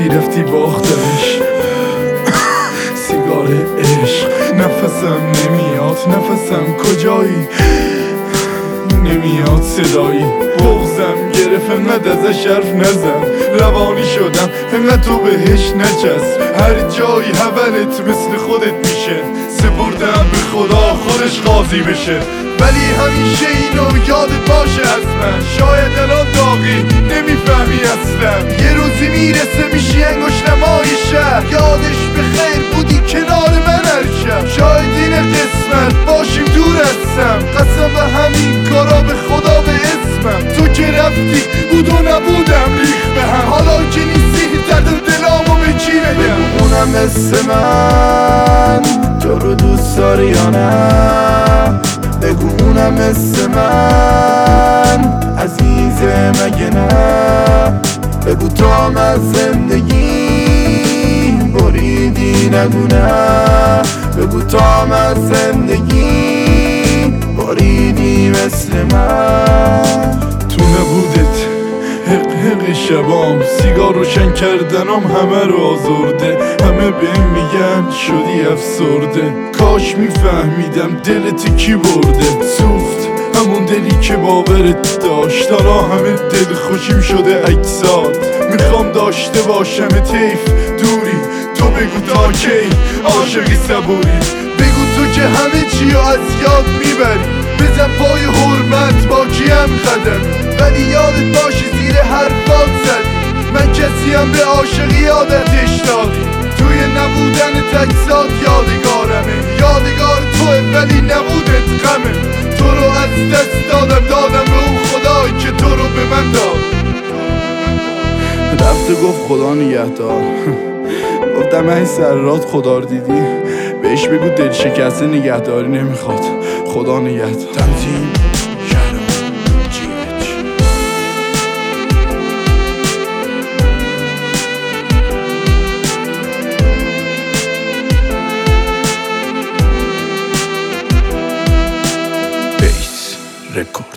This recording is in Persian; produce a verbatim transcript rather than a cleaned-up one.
رفتی رفتی باختمش. سیگار عشق نفسم نمیاد، نفسم کجایی؟ نمیاد صدایی، بغزم گرفت انقدر ازش حرف نزن. روانی شدم انقدر تو بهش نچسب، هر جایی حولت مثل خودت میشه. سپردم به خدا خودش قاضی بشه، ولی همیشه اینو یادت باشه از من. شاید الان داغی نمیفهمی اصلا، یه روزی میرسه میشی انگوش نمای شهر. یادش به خیر بودی کنار من هر شب، شاید این قسمت باشیم دور هستم. قسم به همین کارا به خدا به اسمم. تو که رفتی بود و نبودم ریخ به هم، حالا که نیستی درد دلامو به کی بگم؟ بگو اونم مثل من تو رو دوست داری یا نه؟ بگو اونم مثل من عزیزه مگه نه؟ بگو تو هم از زندگی بریدی نگو نه؟ بگو تو هم از زندگی بریدی مثل من. تو نبودت حق حق شبام، سیگار روشن کردنم همه رو آزرده. همه بهم میگن شدی افسرده، کاش میفهمیدم دلت کی برده. سوخت همون دلی که باورت داشت، حالا همه دل خوشیم شده اجساد. میخوام داشته باشم تیف دوری، تو بگو تا کی عاشقی صبوری. بگو تو که همه چی رو از یاد میبری، بزن پای حرمت با کیم قدم. ولی یادت باشه زیر حرفات زدی، من کسیم به عاشقی عادتش دادی. توی نبودن تجساد یادگارمه، یادگار توه ولی نبودت غمه. تو رو از دست دادم دادم به اون خدایی که تو رو به من داد. رفته گفت خدا نگهدار. گفتم این سررات خدا رو دیدی؟ بهش بگو دل شکسته نگهداری نمیخواد، خدا نگهدار. تنظیم Record.